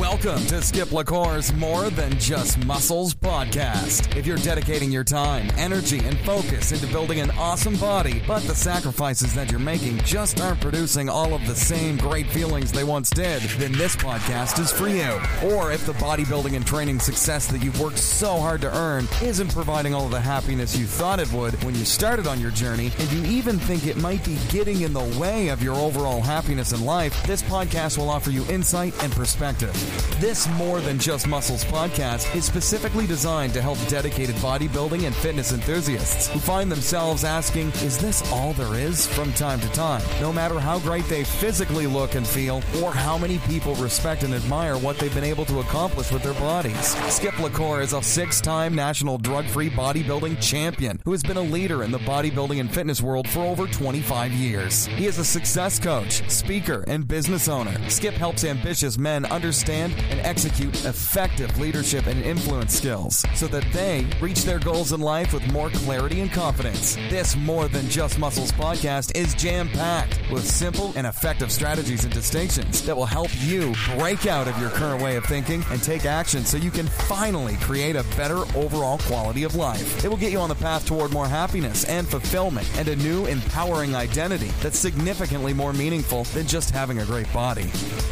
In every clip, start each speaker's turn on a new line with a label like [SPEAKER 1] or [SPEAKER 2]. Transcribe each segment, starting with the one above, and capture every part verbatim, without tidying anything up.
[SPEAKER 1] Welcome to Skip LaCour's More Than Just Muscles podcast. If you're dedicating your time, energy, and focus into building an awesome body, but the sacrifices that you're making just aren't producing all of the same great feelings they once did, then this podcast is for you. Or if the bodybuilding and training success that you've worked so hard to earn isn't providing all of the happiness you thought it would when you started on your journey, and you even think it might be getting in the way of your overall happiness in life, this podcast will offer you insight and perspective. This More Than Just Muscles podcast is specifically designed to help dedicated bodybuilding and fitness enthusiasts who find themselves asking, is this all there is, from time to time? No matter how great they physically look and feel, or how many people respect and admire what they've been able to accomplish with their bodies. Skip LaCour is a six-time national drug-free bodybuilding champion who has been a leader in the bodybuilding and fitness world for over twenty-five years. He is a success coach, speaker, and business owner. Skip helps ambitious men understand and execute effective leadership and influence skills so that they reach their goals in life with more clarity and confidence. This More Than Just Muscles podcast is jam-packed with simple and effective strategies and distinctions that will help you break out of your current way of thinking and take action so you can finally create a better overall quality of life. It will get you on the path toward more happiness and fulfillment and a new empowering identity that's significantly more meaningful than just having a great body.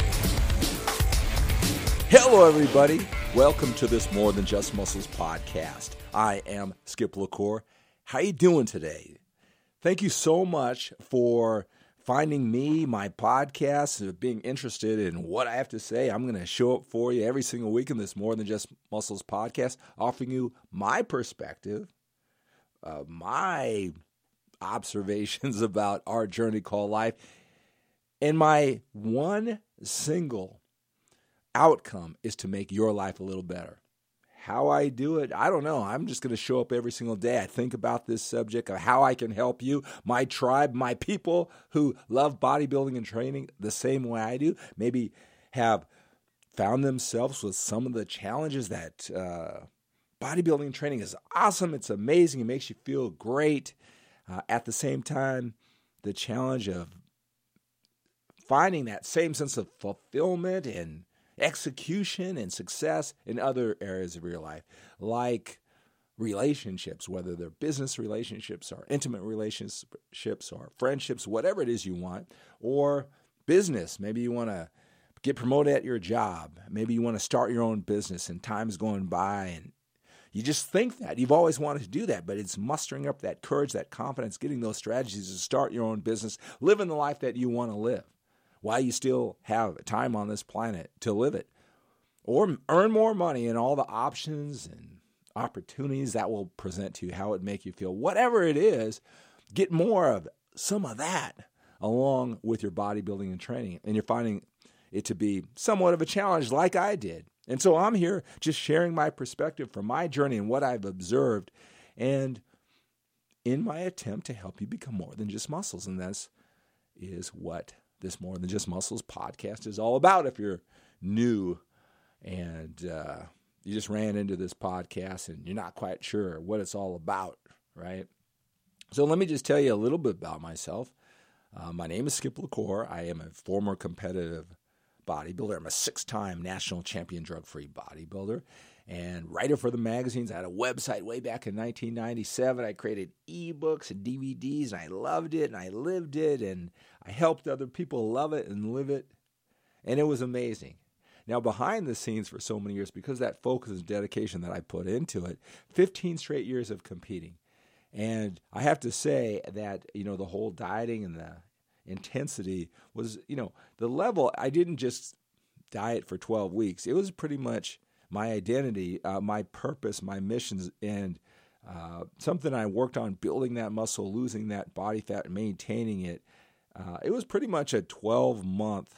[SPEAKER 2] Hello, everybody. Welcome to this More Than Just Muscles podcast. I am Skip LaCour. How you doing today? Thank you so much for finding me, my podcast, being interested in what I have to say. I'm going to show up for you every single week in this More Than Just Muscles podcast, offering you my perspective, uh, my observations about our journey called life, and my one single outcome is to make your life a little better. How I do it, I don't know. I'm just going to show up every single day. I think about this subject of how I can help you, my tribe, my people who love bodybuilding and training the same way I do, maybe have found themselves with some of the challenges that uh, bodybuilding and training is awesome. It's amazing. It makes you feel great. Uh, at the same time, the challenge of finding that same sense of fulfillment and execution and success in other areas of your life, like relationships, whether they're business relationships or intimate relationships or friendships, whatever it is you want, or business. Maybe you want to get promoted at your job. Maybe you want to start your own business and time's going by and you just think that. You've always wanted to do that, but it's mustering up that courage, that confidence, getting those strategies to start your own business, living the life that you want to live while you still have time on this planet to live it, or earn more money and all the options and opportunities that will present to you, how it make you feel. Whatever it is, get more of some of that along with your bodybuilding and training. And you're finding it to be somewhat of a challenge like I did. And so I'm here just sharing my perspective from my journey and what I've observed, and in my attempt to help you become more than just muscles. And this is what this More Than Just Muscles podcast is all about. If you're new and uh, you just ran into this podcast and you're not quite sure what it's all about, right? So let me just tell you a little bit about myself. Uh, my name is Skip LaCour. I am a former competitive bodybuilder. I'm a six-time national champion drug-free bodybuilder and writer for the magazines. I had a website way back in nineteen ninety-seven. I created ebooks and D V Ds, and I loved it, and I lived it, and I helped other people love it and live it, and it was amazing. Now, behind the scenes for so many years, because of that focus and dedication that I put into it, fifteen straight years of competing. And I have to say that, you know, the whole dieting and the intensity was, you know, the level, I didn't just diet for twelve weeks. It was pretty much my identity, uh, my purpose, my missions, and uh, something I worked on, building that muscle, losing that body fat, and maintaining it. Uh, it was pretty much a twelve-month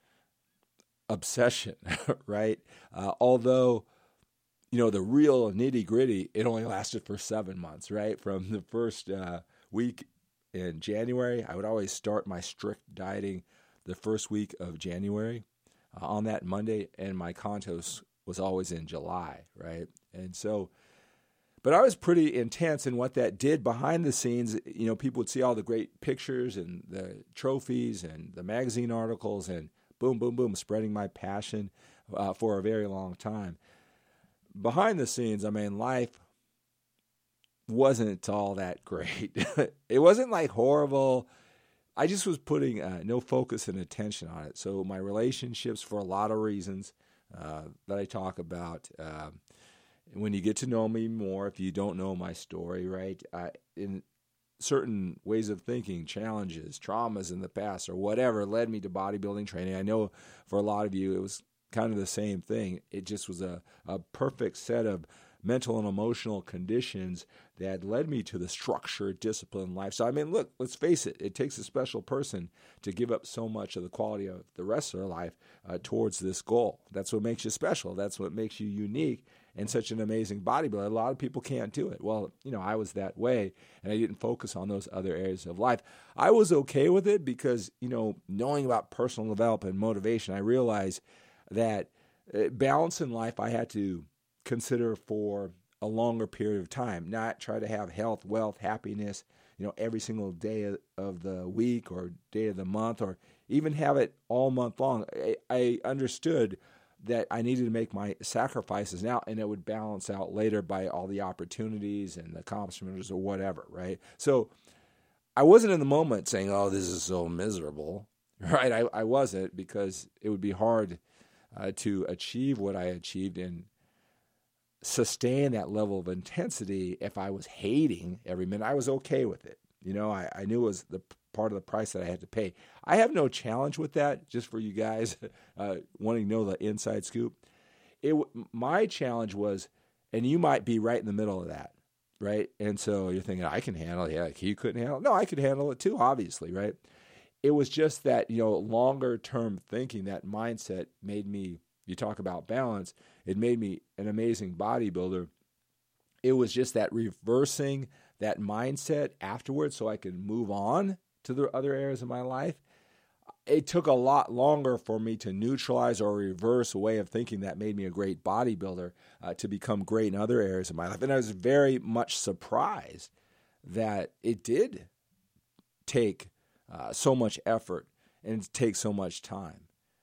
[SPEAKER 2] obsession, right? Uh, although, you know, the real nitty-gritty, it only lasted for seven months, right? From the first uh, week in January, I would always start my strict dieting the first week of January uh, on that Monday, and my contos was always in July, right? And so, but I was pretty intense in what that did behind the scenes. You know, people would see all the great pictures and the trophies and the magazine articles and boom, boom, boom, spreading my passion uh, for a very long time. Behind the scenes, I mean, life wasn't all that great. It wasn't like horrible. I just was putting uh, no focus and attention on it. So my relationships, for a lot of reasons uh, that I talk about, uh, when you get to know me more, if you don't know my story, right, I, in certain ways of thinking, challenges, traumas in the past, or whatever led me to bodybuilding training. I know for a lot of you, it was kind of the same thing. It just was a, a perfect set of mental and emotional conditions that led me to the structured, disciplined life. So, I mean, look, let's face it. It takes a special person to give up so much of the quality of the rest of their life uh, towards this goal. That's what makes you special. That's what makes you unique and such an amazing bodybuilder. A lot of people can't do it. Well, you know, I was that way, and I didn't focus on those other areas of life. I was okay with it because, you know, knowing about personal development and motivation, I realized that uh, balance in life I had to consider for a longer period of time, not try to have health, wealth, happiness, you know, every single day of the week or day of the month, or even have it all month long. I, I understood that I needed to make my sacrifices now, and it would balance out later by all the opportunities and the accomplishments or whatever, right? So I wasn't in the moment saying, oh, this is so miserable, right? I, I wasn't, because it would be hard uh, to achieve what I achieved and sustain that level of intensity if I was hating every minute. I was okay with it. You know, I, I knew it was the part of the price that I had to pay. I have no challenge with that, just for you guys uh, wanting to know the inside scoop. It My challenge was, and you might be right in the middle of that, right? And so you're thinking, I can handle it. Yeah, like he couldn't handle it. No, I could handle it too, obviously, right? It was just that, you know, longer term thinking, that mindset made me, you talk about balance, it made me an amazing bodybuilder. It was just that reversing that mindset afterwards so I could move on to the other areas of my life. It took a lot longer for me to neutralize or reverse a way of thinking that made me a great bodybuilder uh, to become great in other areas of my life. And I was very much surprised that it did take uh, so much effort and take so much time.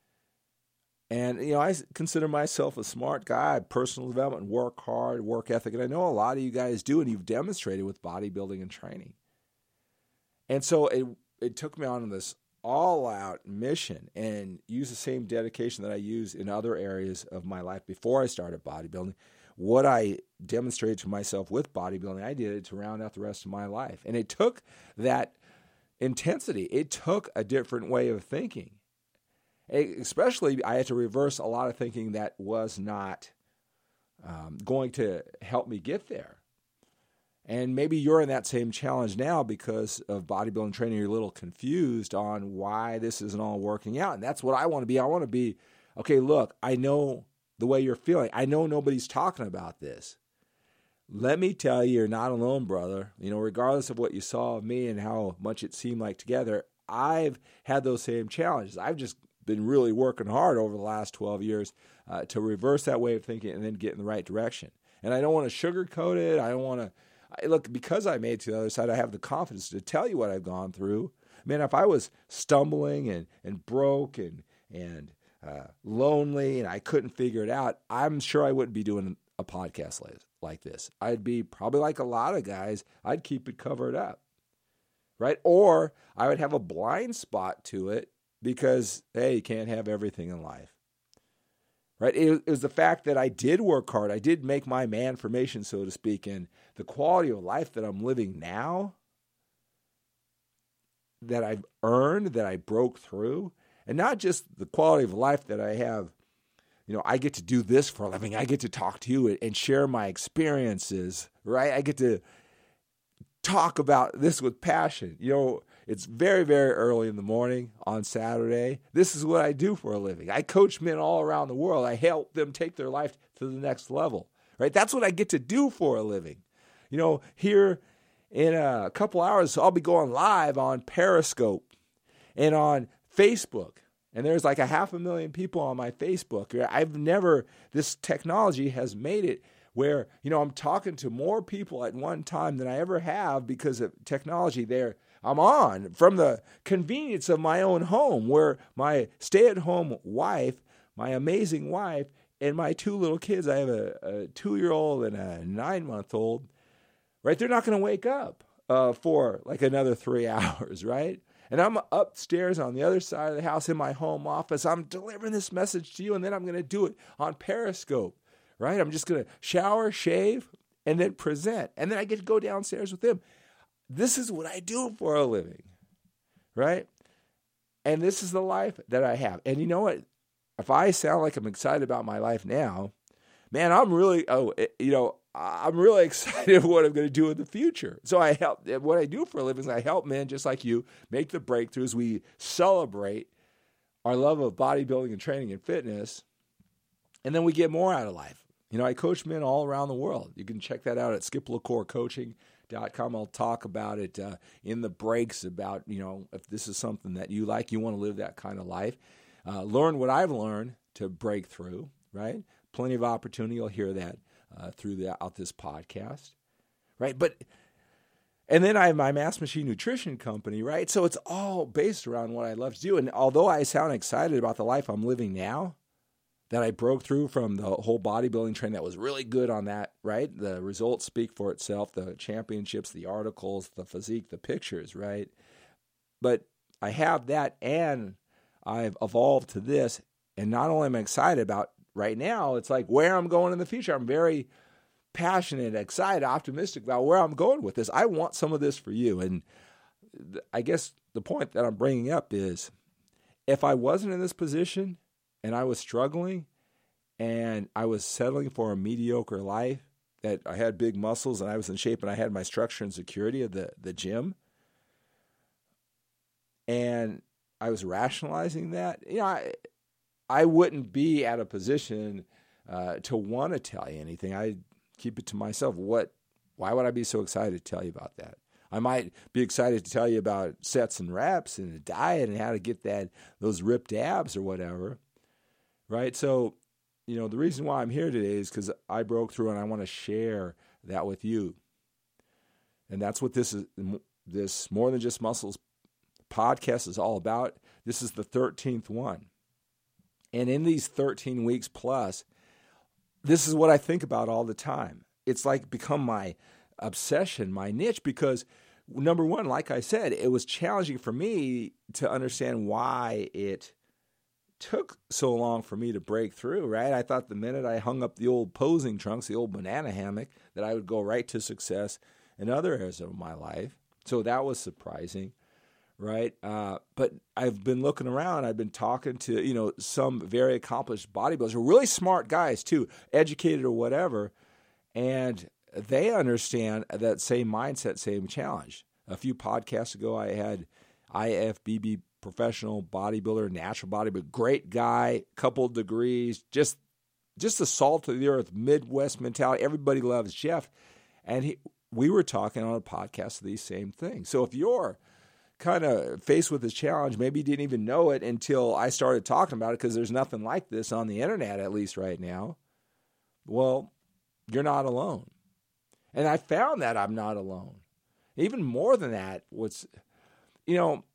[SPEAKER 2] And, you know, I consider myself a smart guy, personal development, work hard, work ethic. And I know a lot of you guys do, and you've demonstrated with bodybuilding and training. And so it it took me on this all-out mission and use the same dedication that I use in other areas of my life before I started bodybuilding. What I demonstrated to myself with bodybuilding, I did it to round out the rest of my life. And it took that intensity. It took a different way of thinking. Especially, I had to reverse a lot of thinking that was not um, going to help me get there. And maybe you're in that same challenge now because of bodybuilding training. You're a little confused on why this isn't all working out. And that's what I want to be. I want to be, okay, look, I know the way you're feeling. I know nobody's talking about this. Let me tell you, you're not alone, brother. You know, regardless of what you saw of me and how much it seemed like together, I've had those same challenges. I've just been really working hard over the last twelve years uh, to reverse that way of thinking and then get in the right direction. And I don't want to sugarcoat it. I don't want to, I, look, because I made it to the other side, I have the confidence to tell you what I've gone through. Man, if I was stumbling and, and broke and, and uh, lonely and I couldn't figure it out, I'm sure I wouldn't be doing a podcast like, like this. I'd be probably like a lot of guys, I'd keep it covered up, right? Or I would have a blind spot to it, because, hey, you can't have everything in life, right? It, it was the fact that I did work hard. I did make my man-formation, so to speak, and the quality of life that I'm living now, that I've earned, that I broke through, and not just the quality of life that I have. You know, I get to do this for a living. I get to talk to you and share my experiences, right? I get to talk about this with passion. You know, it's very, very early in the morning on Saturday. This is what I do for a living. I coach men all around the world. I help them take their life to the next level, right? That's what I get to do for a living. You know, here in a couple hours, I'll be going live on Periscope and on Facebook. And there's like a half a million people on my Facebook. I've never, this technology has made it where, you know, I'm talking to more people at one time than I ever have because of technology there. I'm on from the convenience of my own home, where my stay-at-home wife my amazing wife, and my two little kids. I have a, a two-year-old and a nine-month-old, right? They're not going to wake up uh, for like another three hours, right? And I'm upstairs on the other side of the house in my home office. I'm delivering this message to you, and then I'm going to do it on Periscope, right? I'm just going to shower, shave, and then present. And then I get to go downstairs with them. This is what I do for a living, right? And this is the life that I have. And you know what? If I sound like I'm excited about my life now, man, I'm really, oh, you know, I'm really excited for what I'm going to do in the future. So I help, what I do for a living is I help men just like you make the breakthroughs. We celebrate our love of bodybuilding and training and fitness, and then we get more out of life. You know, I coach men all around the world. You can check that out at skip lacour coaching dot com. I'll talk about it uh, in the breaks about, you know, if this is something that you like, you want to live that kind of life. Uh, learn what I've learned to break through, right? Plenty of opportunity. You'll hear that uh, throughout this podcast, right? But, and then I have my Mass Machine Nutrition Company, right? So it's all based around what I love to do. And although I sound excited about the life I'm living now, that I broke through from the whole bodybuilding train that was really good on that, right? The results speak for itself, the championships, the articles, the physique, the pictures, right? But I have that, and I've evolved to this, and not only am I excited about right now, it's like where I'm going in the future. I'm very passionate, excited, optimistic about where I'm going with this. I want some of this for you. And I guess the point that I'm bringing up is if I wasn't in this position and I was struggling and I was settling for a mediocre life, that I had big muscles and I was in shape and I had my structure and security of the, the gym, and I was rationalizing that, you know, I, I wouldn't be at a position uh, to want to tell you anything. I keep it to myself. What? Why would I be so excited to tell you about that? I might be excited to tell you about sets and reps and a diet and how to get that those ripped abs or whatever, right? So, you know, the reason why I'm here today is because I broke through and I want to share that with you. And that's what this is. This More Than Just Muscles podcast is all about. This is the thirteenth one. And in these thirteen weeks plus, this is what I think about all the time. It's like become my obsession, my niche, because number one, like I said, it was challenging for me to understand why it took so long for me to break through, right? I thought the minute I hung up the old posing trunks, the old banana hammock, that I would go right to success in other areas of my life. So that was surprising. Right. Uh, but I've been looking around. I've been talking to, you know, some very accomplished bodybuilders, really smart guys too, educated or whatever. And they understand that same mindset, same challenge. A few podcasts ago, I had I F B B professional bodybuilder, natural bodybuilder, great guy, couple degrees, just, just the salt of the earth, Midwest mentality. Everybody loves Jeff. And he, we were talking on a podcast of these same things. So if you're kind of faced with this challenge, maybe you didn't even know it until I started talking about it, because there's nothing like this on the internet, at least right now. Well, you're not alone. And I found that I'm not alone. Even more than that, what's, you know,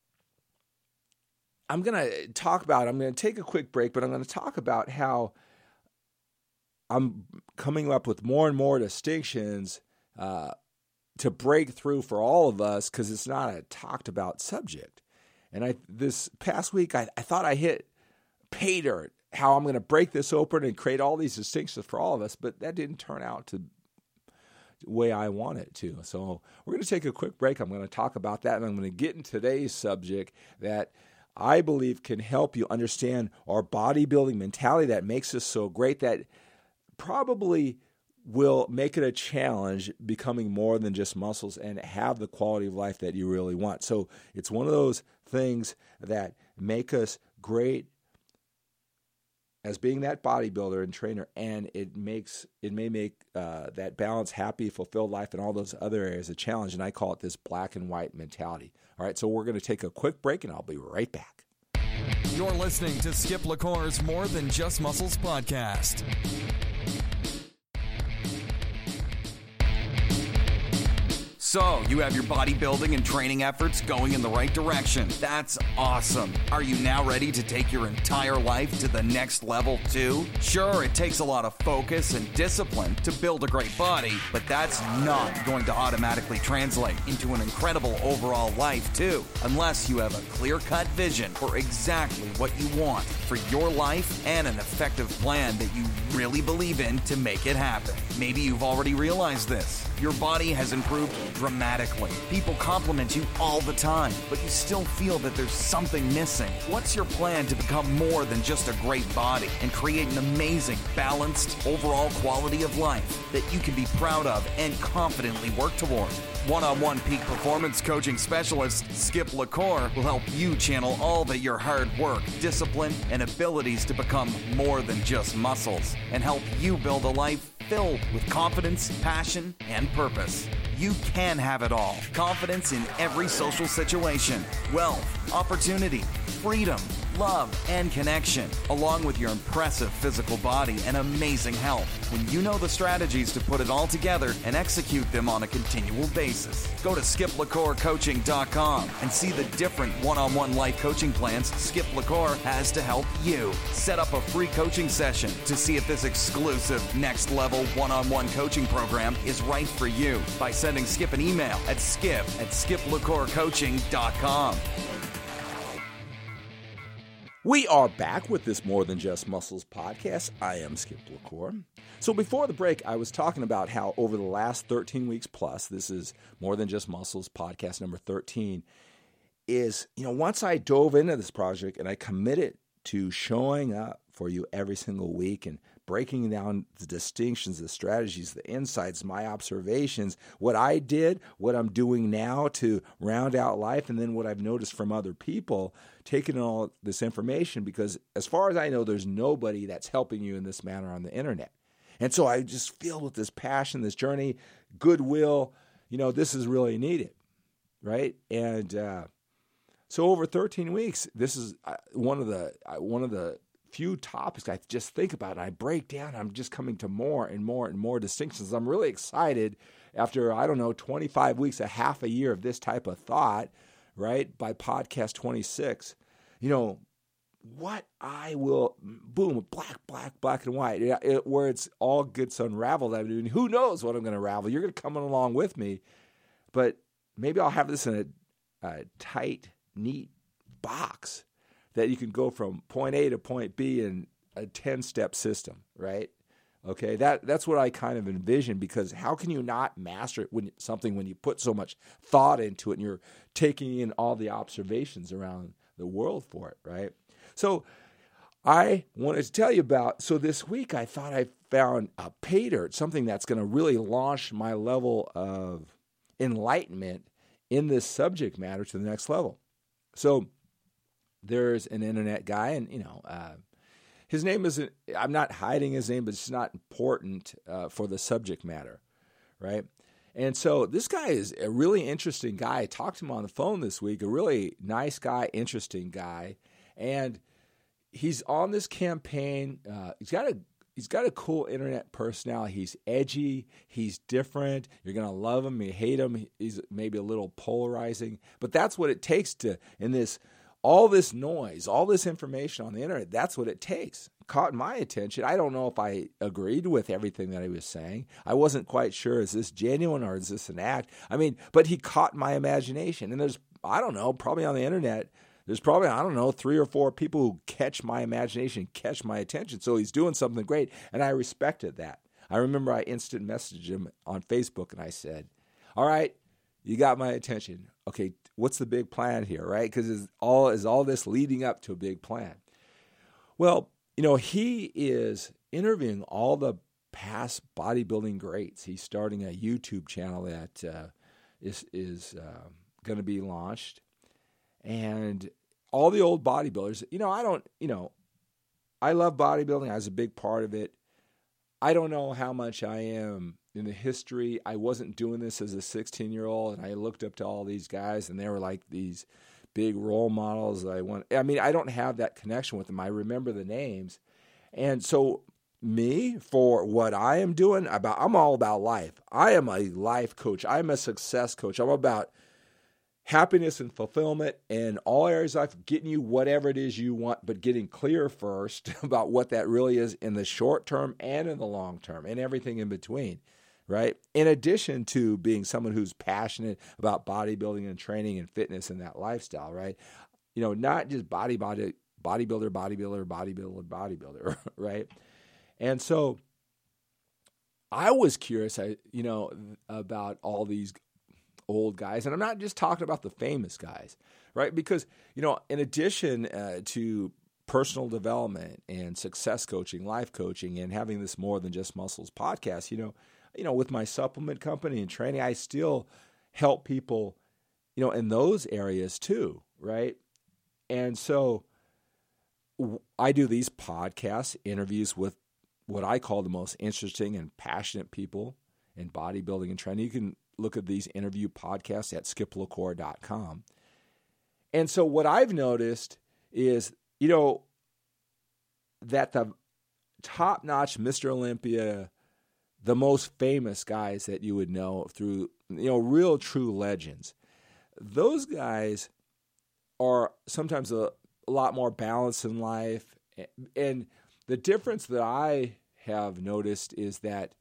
[SPEAKER 2] I'm going to talk about, I'm going to take a quick break, but I'm going to talk about how I'm coming up with more and more distinctions uh, to break through for all of us, because it's not a talked about subject. And I this past week, I, I thought I hit pay dirt, how I'm going to break this open and create all these distinctions for all of us, but that didn't turn out to the way I want it to. So we're going to take a quick break. I'm going to talk about that, and I'm going to get in today's subject that I believe can help you understand our bodybuilding mentality that makes us so great, that probably will make it a challenge becoming more than just muscles and have the quality of life that you really want. So it's one of those things that make us great as being that bodybuilder and trainer, and it makes it may make uh, that balance, happy, fulfilled life, and all those other areas a challenge. And I call it this black and white mentality. All right, so we're going to take a quick break, and I'll be right back.
[SPEAKER 1] You're listening to Skip LaCour's More Than Just Muscles podcast. So, you have your bodybuilding and training efforts going in the right direction. That's awesome. Are you now ready to take your entire life to the next level too? Sure, it takes a lot of focus and discipline to build a great body, but that's not going to automatically translate into an incredible overall life too, unless you have a clear-cut vision for exactly what you want for your life and an effective plan that you really believe in to make it happen. Maybe you've already realized this. Your body has improved dramatically. People compliment you all the time, but you still feel that there's something missing. What's your plan to become more than just a great body and create an amazing, balanced, overall quality of life that you can be proud of and confidently work toward? One-on-one peak performance coaching specialist Skip LaCour will help you channel all that your hard work, discipline, and abilities to become more than just muscles and help you build a life filled with confidence, passion, and purpose. You can have it all. Confidence in every social situation, wealth, opportunity, freedom, love, and connection, along with your impressive physical body and amazing health. When you know the strategies to put it all together and execute them on a continual basis. Go to skip lacour coaching dot com and see the different one-on-one life coaching plans Skip LaCour has to help you. Set up a free coaching session to see if this exclusive next-level one-on-one coaching program is right for you by sending Skip an email at skip at skip lacour coaching dot com.
[SPEAKER 2] We are back with this More Than Just Muscles podcast. I am Skip LaCour. So before the break, I was talking about how over the last thirteen weeks plus, this is More Than Just Muscles podcast number thirteen, is, you know, once I dove into this project and I committed to showing up for you every single week and breaking down the distinctions, the strategies, the insights, my observations, what I did, what I'm doing now to round out life, and then what I've noticed from other people, taking all this information, because as far as I know, there's nobody that's helping you in this manner on the internet. And so I just feel with this passion, this journey, goodwill, you know, this is really needed, right? And uh, so over thirteen weeks, this is uh, one of the uh, one of the few topics I just think about, and I break down. I'm just coming to more and more and more distinctions. I'm really excited after, I don't know, twenty-five weeks, a half a year of this type of thought, right, by podcast twenty-six, you know, what I will, boom, black, black, black and white, it, it, where it's all gets unraveled. I mean, who knows what I'm going to unravel? You're going to come along with me, but maybe I'll have this in a, a tight, neat box that you can go from point A to point B in a ten-step system, right? Okay, that that's what I kind of envision, because how can you not master it when something when you put so much thought into it and you're taking in all the observations around the world for it, right? So I wanted to tell you about, so this week I thought I found a pay dirt, something that's going to really launch my level of enlightenment in this subject matter to the next level. So there's an internet guy, and, you know, uh, his name isn't, I'm not hiding his name, but it's not important uh, for the subject matter, right? And so this guy is a really interesting guy. I talked to him on the phone this week, a really nice guy, interesting guy. And he's on this campaign. Uh, he's got a he's got a cool internet personality. He's edgy. He's different. You're going to love him. You hate him. He's maybe a little polarizing. But that's what it takes to, in this, all this noise, all this information on the internet, that's what it takes. Caught my attention. I don't know if I agreed with everything that he was saying. I wasn't quite sure, is this genuine or is this an act? I mean, but he caught my imagination. And there's, I don't know, probably on the internet, there's probably, I don't know, three or four people who catch my imagination, catch my attention. So he's doing something great, and I respected that. I remember I instant messaged him on Facebook, and I said, all right, you got my attention. Okay, what's the big plan here, right? Because is all, is all this leading up to a big plan? Well, you know, he is interviewing all the past bodybuilding greats. He's starting a YouTube channel that uh, is, is uh, going to be launched. And all the old bodybuilders, you know, I don't, you know, I love bodybuilding. I was a big part of it. I don't know how much I am in the history. I wasn't doing this as a sixteen-year-old, and I looked up to all these guys, and they were like these big role models. I want, I mean, I don't have that connection with them. I remember the names. And so me for what I am doing, about I'm all about life. I am a life coach. I'm a success coach. I'm about happiness and fulfillment in all areas of life, getting you whatever it is you want, but getting clear first about what that really is in the short term and in the long term and everything in between, right? In addition to being someone who's passionate about bodybuilding and training and fitness and that lifestyle, right? You know, not just body, body, bodybuilder, bodybuilder, bodybuilder, bodybuilder, right? And so I was curious, I, you know, about all these old guys, and I'm not just talking about the famous guys, right? Because, you know, in addition uh, to personal development and success coaching, life coaching, and having this More Than Just Muscles podcast, you know, you know, with my supplement company and training, I still help people, you know, in those areas too, right? And so I do these podcasts, interviews with what I call the most interesting and passionate people in bodybuilding and training. You can look at these interview podcasts at skip lacour dot com. And so what I've noticed is, you know, that the top-notch Mister Olympia, the most famous guys that you would know through, you know, real true legends, those guys are sometimes a, a lot more balanced in life. And the difference that I have noticed is that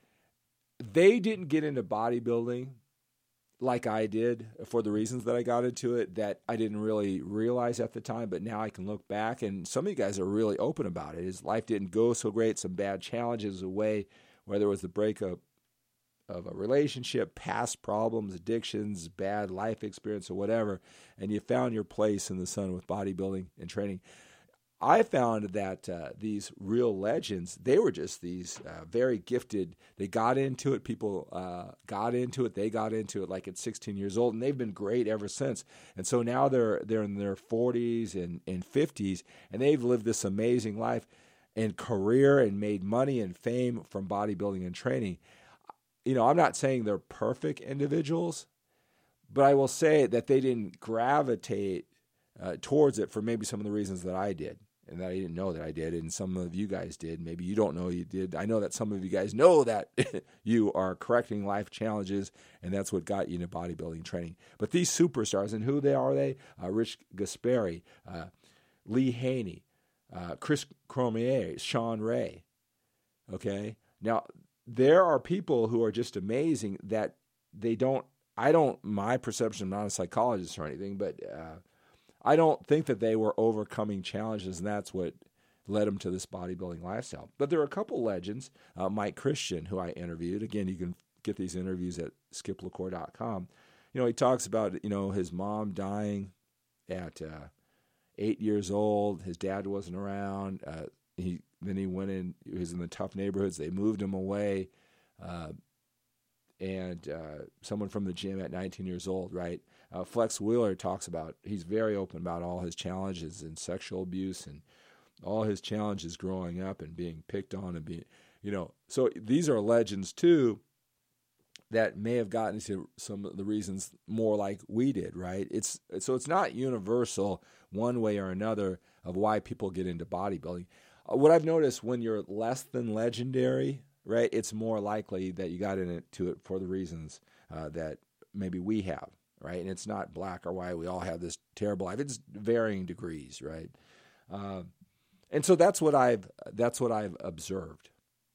[SPEAKER 2] they didn't get into bodybuilding like I did for the reasons that I got into it that I didn't really realize at the time, but now I can look back, and some of you guys are really open about it. His life didn't go so great, some bad challenges away, whether it was the breakup of a relationship, past problems, addictions, bad life experience, or whatever, and you found your place in the sun with bodybuilding and training. I found that uh, these real legends, they were just these uh, very gifted. They got into it. People uh, got into it. They got into it like at sixteen years old, and they've been great ever since. And so now they're they're in their forties and, and fifties, and they've lived this amazing life and career and made money and fame from bodybuilding and training. You know, I'm not saying they're perfect individuals, but I will say that they didn't gravitate uh, towards it for maybe some of the reasons that I did. And that I didn't know that I did, and some of you guys did. Maybe you don't know you did. I know that some of you guys know that you are correcting life challenges, and that's what got you into bodybuilding training. But these superstars, and who they are they? Uh, Rich Gaspari, uh, Lee Haney, uh, Chris Cormier, Sean Ray. Okay? Now, there are people who are just amazing that they don't, I don't, my perception, I'm not a psychologist or anything, but uh, I don't think that they were overcoming challenges, and that's what led them to this bodybuilding lifestyle. But there are a couple legends. Uh, Mike Christian, who I interviewed. Again, you can get these interviews at skip lacour dot com. You know, he talks about, you know, his mom dying at uh, eight years old. His dad wasn't around. Uh, he then he went in. He was in the tough neighborhoods. They moved him away. Uh, and uh, someone from the gym at nineteen years old, right? Uh, Flex Wheeler talks about, he's very open about all his challenges and sexual abuse and all his challenges growing up and being picked on and being, you know. So these are legends too that may have gotten to some of the reasons more like we did, right? It's so it's not universal one way or another of why people get into bodybuilding. Uh, what I've noticed, when you're less than legendary, right, it's more likely that you got into it for the reasons uh, that maybe we have, right? And it's not black or white. We all have this terrible life. It's varying degrees, right? Uh, and so that's what I've that's what I've observed.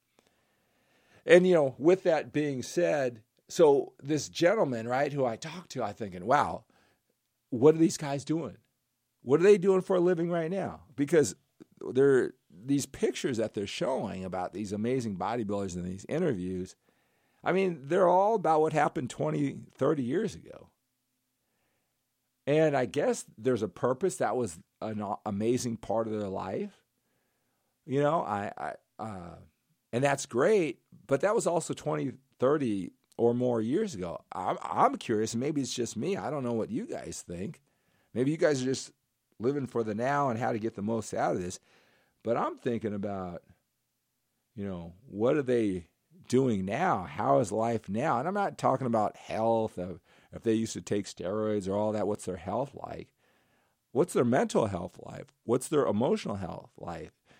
[SPEAKER 2] And, you know, with that being said, so this gentleman, right, who I talked to, I'm thinking, wow, what are these guys doing? What are they doing for a living right now? Because they're these pictures that they're showing about these amazing bodybuilders in these interviews, I mean, they're all about what happened twenty, thirty years ago. And I guess there's a purpose. That was an amazing part of their life. You know, I, I uh, and that's great, but that was also twenty, thirty or more years ago. I'm, I'm curious, and maybe it's just me. I don't know what you guys think. Maybe you guys are just living for the now and how to get the most out of this. But I'm thinking about, you know, what are they doing now? How is life now? And I'm not talking about health, of if they used to take steroids or all that. What's their health like? What's their mental health life? What's their emotional health life?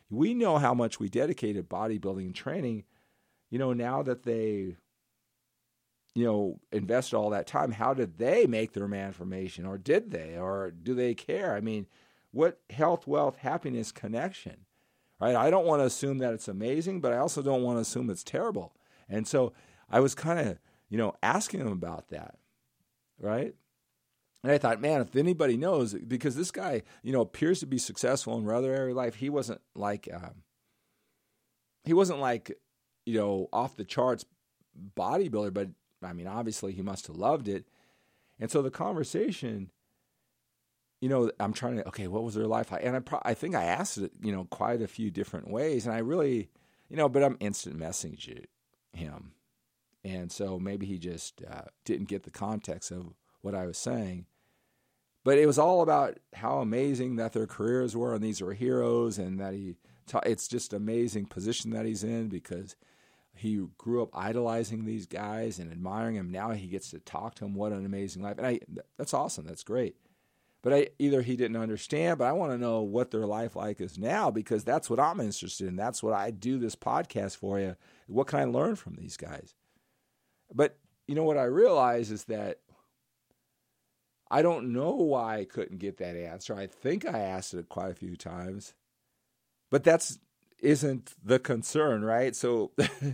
[SPEAKER 2] we know how much we dedicated bodybuilding and training. You know, now that they, you know, invested all that time, how did they make their transformation? Or did they? Or do they care? I mean, what health, wealth, happiness connection, right? I don't want to assume that it's amazing, but I also don't want to assume it's terrible. And so I was kind of, you know, asking him about that, right? And I thought, man, if anybody knows, because this guy, you know, appears to be successful in other area of life, he wasn't like, um, he wasn't like, you know, off the charts bodybuilder, but I mean, obviously he must have loved it. And so the conversation, you know, I'm trying to, okay, what was their life like? And I, pro- I think I asked it, you know, quite a few different ways. And I really, you know, but I'm instant messaging him. And so maybe he just uh, didn't get the context of what I was saying. But it was all about how amazing that their careers were, and these are heroes, and that he, ta- it's just amazing position that he's in because he grew up idolizing these guys and admiring them. Now he gets to talk to them. What an amazing life. And I, that's awesome. That's great. But I, either he didn't understand, but I want to know what their life like is now, because that's what I'm interested in. That's what I do this podcast for you. What can I learn from these guys? But, you know, what I realize is that I don't know why I couldn't get that answer. I think I asked it quite a few times. But that's isn't the concern, right? So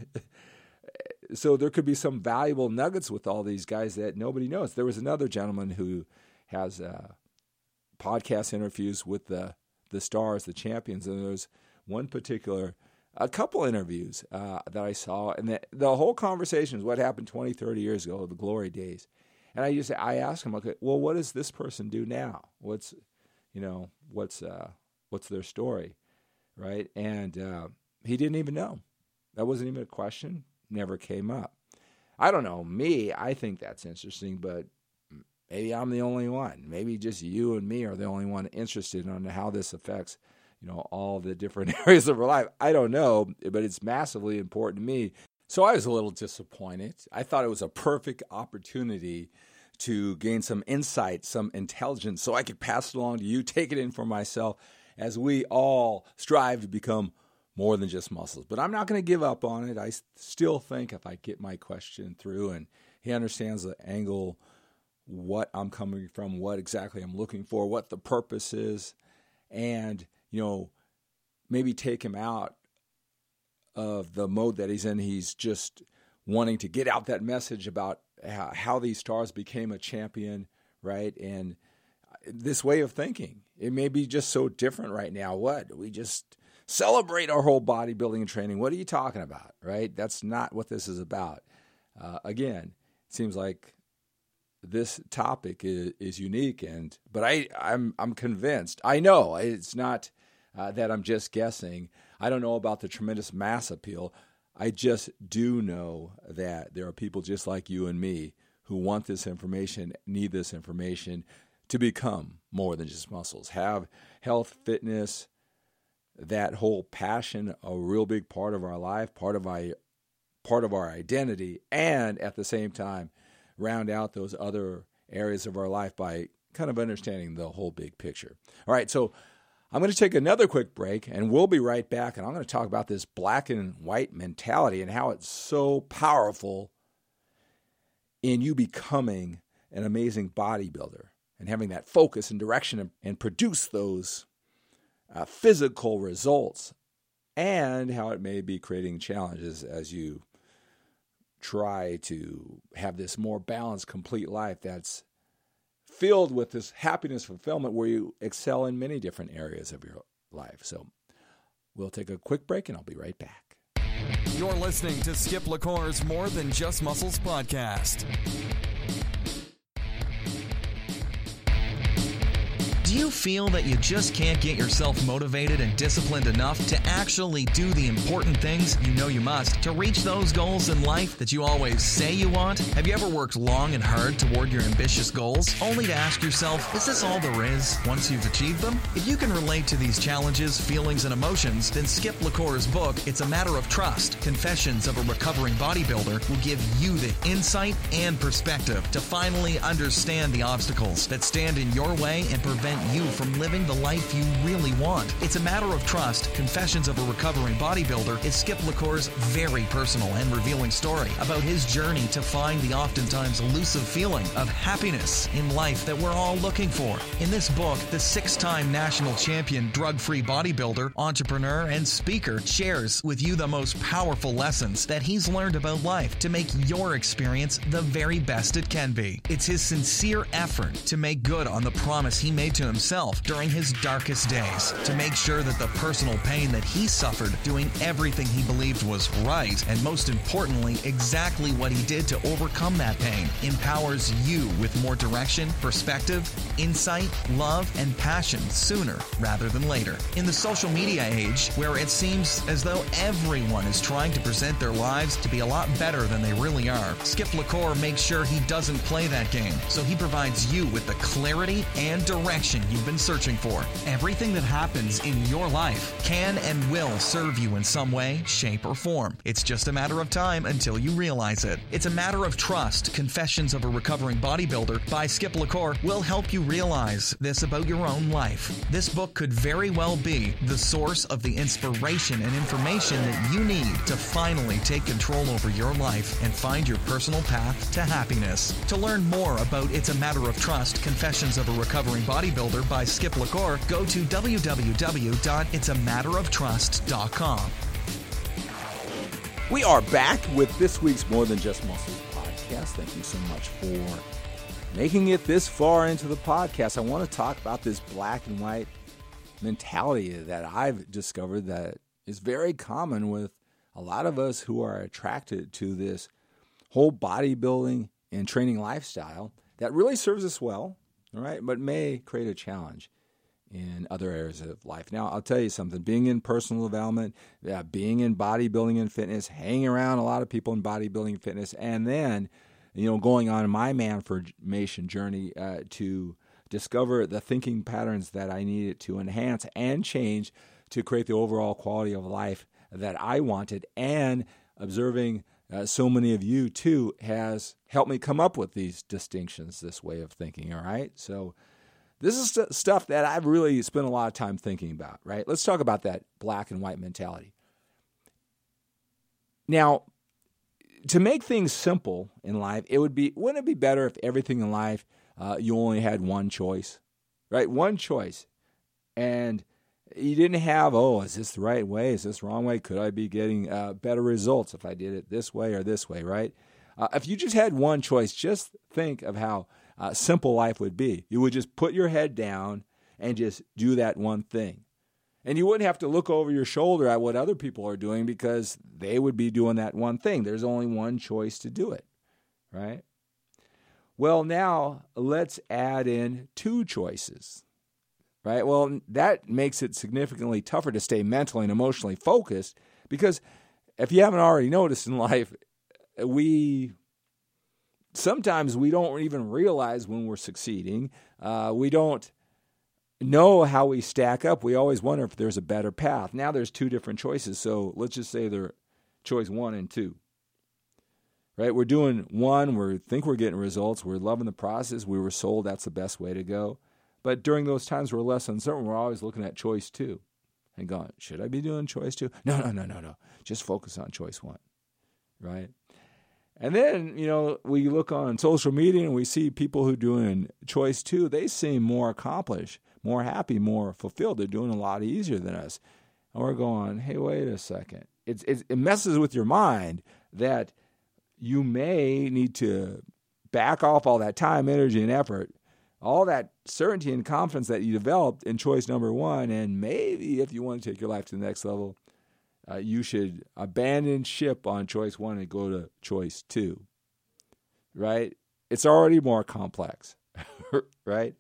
[SPEAKER 2] so there could be some valuable nuggets with all these guys that nobody knows. There was another gentleman who has uh, podcast interviews with the the stars, the champions, and there's one particular, a couple interviews uh, that I saw, and the, the whole conversation is what happened twenty, thirty years ago, the glory days. And I just I asked him, okay, well, what does this person do now? What's, you know, what's uh, what's their story? Right? And uh, he didn't even know. That wasn't even a question. Never came up. I don't know. Me, I think that's interesting, but maybe I'm the only one. Maybe just you and me are the only one interested in how this affects, you know, all the different areas of our life. I don't know, but it's massively important to me. So I was a little disappointed. I thought it was a perfect opportunity to gain some insight, some intelligence, so I could pass it along to you, take it in for myself, as we all strive to become more than just muscles. But I'm not going to give up on it. I still think if I get my question through and he understands the angle, what I'm coming from, what exactly I'm looking for, what the purpose is, and, you know, maybe take him out of the mode that he's in. He's just wanting to get out that message about how, how these stars became a champion, right? And this way of thinking, it may be just so different right now. What? We just celebrate our whole bodybuilding and training. What are you talking about, right? That's not what this is about. Uh, again, it seems like this topic is, is unique, and but I, I'm I'm convinced. I know it's not uh, that I'm just guessing. I don't know about the tremendous mass appeal. I just do know that there are people just like you and me who want this information, need this information to become more than just muscles, have health, fitness, that whole passion, a real big part of our life, part of our, part of our identity, and at the same time, round out those other areas of our life by kind of understanding the whole big picture. All right, so I'm going to take another quick break, and we'll be right back, and I'm going to talk about this black and white mentality and how it's so powerful in you becoming an amazing bodybuilder and having that focus and direction and, and produce those uh, physical results, and how it may be creating challenges as you try to have this more balanced, complete life that's filled with this happiness, fulfillment, where you excel in many different areas of your life. So we'll take a quick break, and I'll be right back.
[SPEAKER 1] You're listening to Skip LaCour's More Than Just Muscles podcast. Do you feel that you just can't get yourself motivated and disciplined enough to actually do the important things you know you must to reach those goals in life that you always say you want? Have you ever worked long and hard toward your ambitious goals, only to ask yourself, is this all there is once you've achieved them? If you can relate to these challenges, feelings, and emotions, then Skip LaCour's book, It's a Matter of Trust, Confessions of a Recovering Bodybuilder, will give you the insight and perspective to finally understand the obstacles that stand in your way and prevent
[SPEAKER 3] prevent you from living the life you really want. It's a Matter of Trust, Confessions of a Recovering Bodybuilder is Skip LaCour's very personal and revealing story about his journey to find the oftentimes elusive feeling of happiness in life that we're all looking for. In this book, the six-time national champion drug-free bodybuilder, entrepreneur, and speaker shares with you the most powerful lessons that he's learned about life to make your experience the very best it can be. It's his sincere effort to make good on the promise he made to himself during his darkest days, to make sure that the personal pain that he suffered doing everything he believed was right, and most importantly, exactly what he did to overcome that pain, empowers you with more direction, perspective, insight, love, and passion sooner rather than later. In the social media age, where it seems as though everyone is trying to present their lives to be a lot better than they really are, Skip LaCour makes sure he doesn't play that game, so he provides you with the clarity and direction you've been searching for. Everything that happens in your life can and will serve you in some way, shape, or form. It's just a matter of time until you realize it. It's a Matter of Trust, Confessions of a Recovering Bodybuilder by Skip LaCour will help you realize this about your own life. This book could very well be the source of the inspiration and information that you need to finally take control over your life and find your personal path to happiness. To learn more about It's a Matter of Trust, Confessions of a Recovering Bodybuilder by Skip LaCour, go to w w w dot its a matter of trust dot com.
[SPEAKER 2] We are back with this week's More Than Just Muscles podcast. Thank you so much for making it this far into the podcast. I want to talk about this black and white mentality that I've discovered that is very common with a lot of us who are attracted to this whole bodybuilding and training lifestyle that really serves us well, all right, but may create a challenge in other areas of life. Now, I'll tell you something. Being in personal development, uh, being in bodybuilding and fitness, hanging around a lot of people in bodybuilding and fitness, and then, you know, going on my manformation journey uh, to discover the thinking patterns that I needed to enhance and change to create the overall quality of life that I wanted, and observing uh, so many of you too has helped me come up with these distinctions, this way of thinking, all right? So this is st- stuff that I've really spent a lot of time thinking about, right? Let's talk about that black and white mentality. Now, to make things simple in life, it would be, wouldn't it be better if everything in life, uh, you only had one choice, right? One choice. And you didn't have, oh, is this the right way? Is this the wrong way? Could I be getting uh, better results if I did it this way or this way, right? Uh, if you just had one choice, just think of how uh, simple life would be. You would just put your head down and just do that one thing. And you wouldn't have to look over your shoulder at what other people are doing because they would be doing that one thing. There's only one choice to do it, right? Well, now let's add in two choices, right? Well, that makes it significantly tougher to stay mentally and emotionally focused because if you haven't already noticed in life, we sometimes we don't even realize when we're succeeding. Uh, we don't know how we stack up. We always wonder if there's a better path. Now there's two different choices. So let's just say they're choice one and two. Right? We're doing one, we think we're getting results, we're loving the process, we were sold that's the best way to go. But during those times we're less uncertain, we're always looking at choice two and going, should I be doing choice two? No, no, no, no, no. Just focus on choice one. Right? And then, you know, we look on social media and we see people who are doing choice two, they seem more accomplished, more happy, more fulfilled. They're doing a lot easier than us. And we're going, hey, wait a second. It's, it's, it messes with your mind that you may need to back off all that time, energy, and effort, all that certainty and confidence that you developed in choice number one, and maybe if you want to take your life to the next level, uh, you should abandon ship on choice one and go to choice two, right? It's already more complex, right?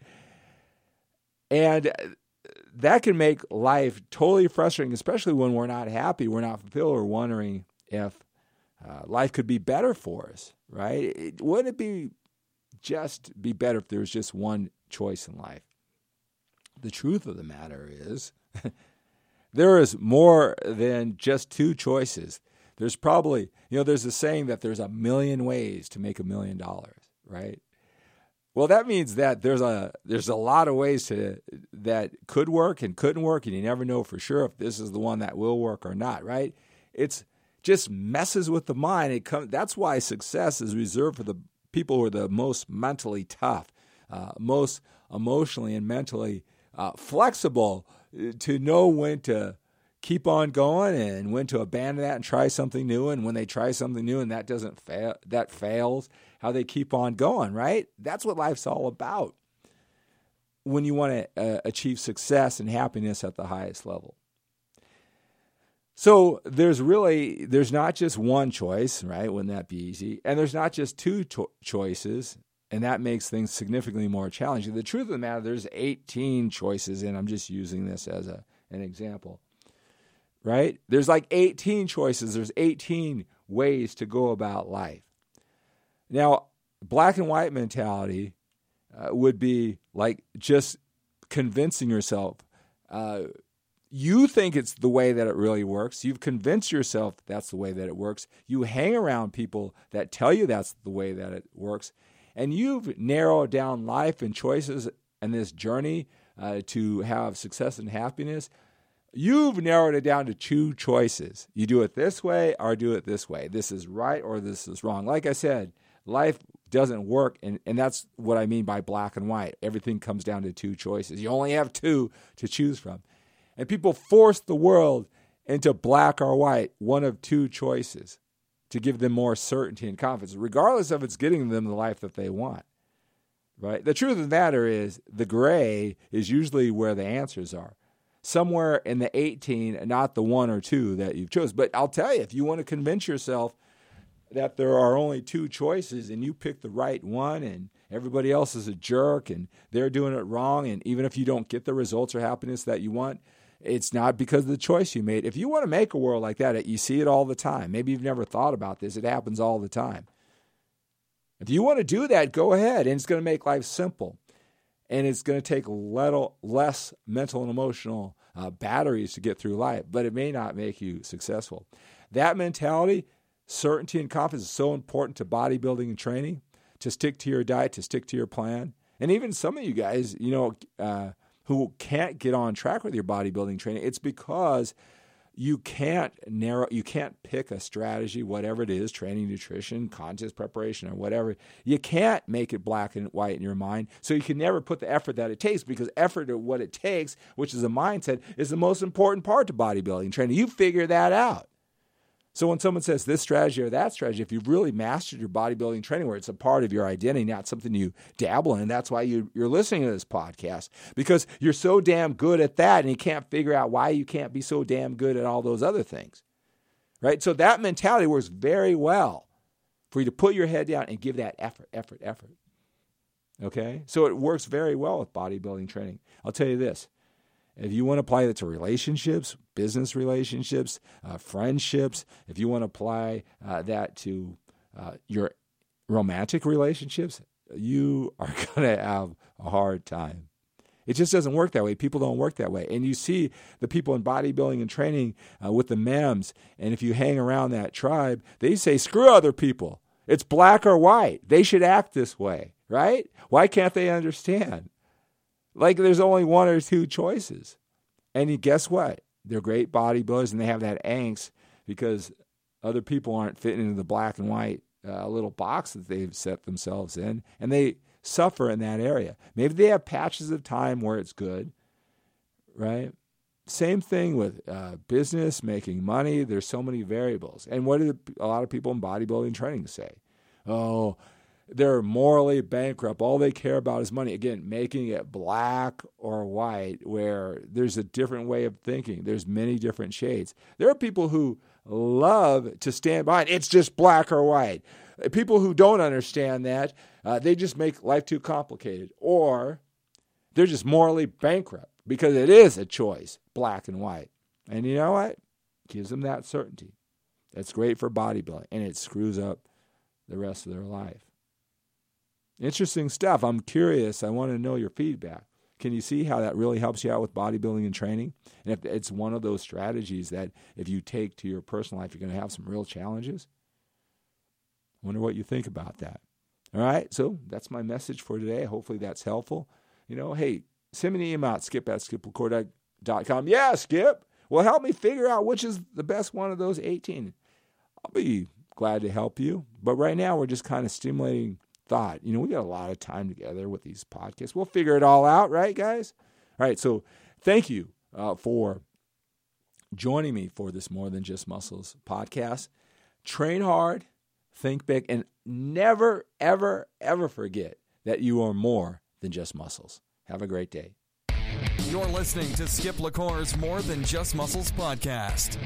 [SPEAKER 2] And that can make life totally frustrating, especially when we're not happy, we're not fulfilled, or wondering if Uh, life could be better for us, right? It, wouldn't it be just be better if there was just one choice in life? The truth of the matter is there is more than just two choices. There's probably, you know, there's a saying that there's a million ways to make a million dollars, right? Well, that means that there's a there's a lot of ways to that could work and couldn't work, and you never know for sure if this is the one that will work or not, right? It's just messes with the mind. It comes. That's why success is reserved for the people who are the most mentally tough, uh, most emotionally and mentally uh, flexible, to know when to keep on going and when to abandon that and try something new. And when they try something new and that doesn't fail, that fails, how they keep on going, right? That's what life's all about when you want to uh, achieve success and happiness at the highest level. So there's really, there's not just one choice, right? Wouldn't that be easy? And there's not just two cho- choices, and that makes things significantly more challenging. The truth of the matter, there's eighteen choices, and I'm just using this as a an example, right? There's like eighteen choices. There's eighteen ways to go about life. Now, black and white mentality uh, would be like just convincing yourself. Uh, you think it's the way that it really works. You've convinced yourself that's the way that it works. You hang around people that tell you that's the way that it works. And you've narrowed down life and choices and this journey uh, to have success and happiness. You've narrowed it down to two choices. You do it this way or do it this way. This is right or this is wrong. Like I said, life doesn't work, and, and that's what I mean by black and white. Everything comes down to two choices. You only have two to choose from. And people force the world into black or white, one of two choices, to give them more certainty and confidence, regardless of it's getting them the life that they want. Right? The truth of the matter is the gray is usually where the answers are. Somewhere in the eighteen, not the one or two that you've chosen. But I'll tell you, if you want to convince yourself that there are only two choices and you pick the right one and everybody else is a jerk and they're doing it wrong, and even if you don't get the results or happiness that you want, it's not because of the choice you made. If you want to make a world like that, you see it all the time. Maybe you've never thought about this. It happens all the time. If you want to do that, go ahead, and it's going to make life simple. And it's going to take little less mental and emotional uh, batteries to get through life, but it may not make you successful. That mentality, certainty and confidence, is so important to bodybuilding and training, to stick to your diet, to stick to your plan. And even some of you guys, you know, uh, who can't get on track with your bodybuilding training, it's because you can't narrow, you can't pick a strategy, whatever it is, training, nutrition, contest preparation, or whatever. You can't make it black and white in your mind. So you can never put the effort that it takes, because effort or what it takes, which is a mindset, is the most important part to bodybuilding training. You figure that out. So when someone says this strategy or that strategy, if you've really mastered your bodybuilding training, where it's a part of your identity, not something you dabble in, that's why you, you're listening to this podcast, because you're so damn good at that, and you can't figure out why you can't be so damn good at all those other things, right? So that mentality works very well for you to put your head down and give that effort, effort, effort, okay? So it works very well with bodybuilding training. I'll tell you this. If you want to apply that to relationships, business relationships, uh, friendships, if you want to apply uh, that to uh, your romantic relationships, you are going to have a hard time. It just doesn't work that way. People don't work that way. And you see the people in bodybuilding and training uh, with the mems, and if you hang around that tribe, they say, screw other people. It's black or white. They should act this way, right? Why can't they understand? Like there's only one or two choices. And you, guess what? They're great bodybuilders, and they have that angst because other people aren't fitting into the black and white uh, little box that they've set themselves in, and they suffer in that area. Maybe they have patches of time where it's good, right? Same thing with uh, business, making money. There's so many variables. And what do a lot of people in bodybuilding training say? Oh, they're morally bankrupt. All they care about is money. Again, making it black or white, where there's a different way of thinking. There's many different shades. There are people who love to stand behind, it's just black or white. People who don't understand that, uh, they just make life too complicated. Or they're just morally bankrupt because it is a choice, black and white. And you know what? Gives them that certainty. That's great for bodybuilding, and it screws up the rest of their life. Interesting stuff. I'm curious. I want to know your feedback. Can you see how that really helps you out with bodybuilding and training? And if it's one of those strategies that if you take to your personal life, you're going to have some real challenges? I wonder what you think about that. All right, so that's my message for today. Hopefully that's helpful. You know, hey, send me an email at skip at skip lacour dot com. Yeah, Skip. Well, help me figure out which is the best one of those eighteen. I'll be glad to help you. But right now, we're just kind of stimulating thought. You know, we got a lot of time together with these podcasts. We'll figure it all out, right, guys? All right, so thank you uh, for joining me for this More Than Just Muscles podcast. Train hard, think big, and never, ever, ever forget that you are more than just muscles. Have a great day.
[SPEAKER 1] You're listening to Skip LaCour's More Than Just Muscles podcast.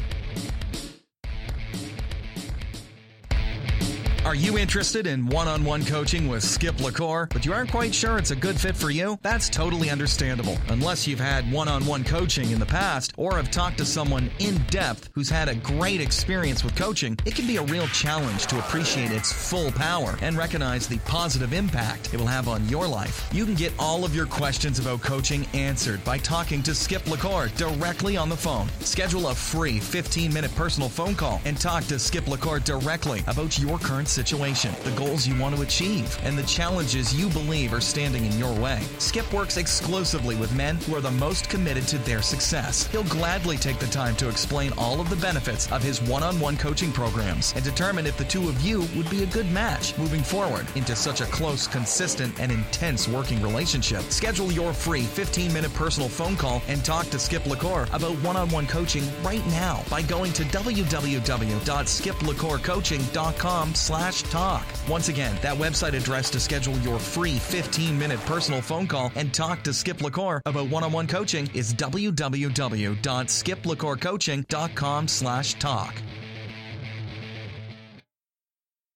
[SPEAKER 3] Are you interested in one-on-one coaching with Skip LaCour, but you aren't quite sure it's a good fit for you? That's totally understandable, unless you've had one-on-one coaching in the past or have talked to someone in depth who's had a great experience with coaching. It can be a real challenge to appreciate its full power and recognize the positive impact it will have on your life. You can get all of your questions about coaching answered by talking to Skip LaCour directly on the phone. Schedule a free fifteen-minute personal phone call and talk to Skip LaCour directly about your current situation, the goals you want to achieve, and the challenges you believe are standing in your way. Skip works exclusively with men who are the most committed to their success. He'll gladly take the time to explain all of the benefits of his one-on-one coaching programs and determine if the two of you would be a good match moving forward into such a close, consistent, and intense working relationship. Schedule your free fifteen-minute personal phone call and talk to Skip LaCour about one-on-one coaching right now by going to w w w dot skip lacour coaching dot com slash talk. Once again, that website address to schedule your free fifteen-minute personal phone call and talk to Skip LaCour about one-on-one coaching is w w w dot skip lacour coaching dot com slash talk.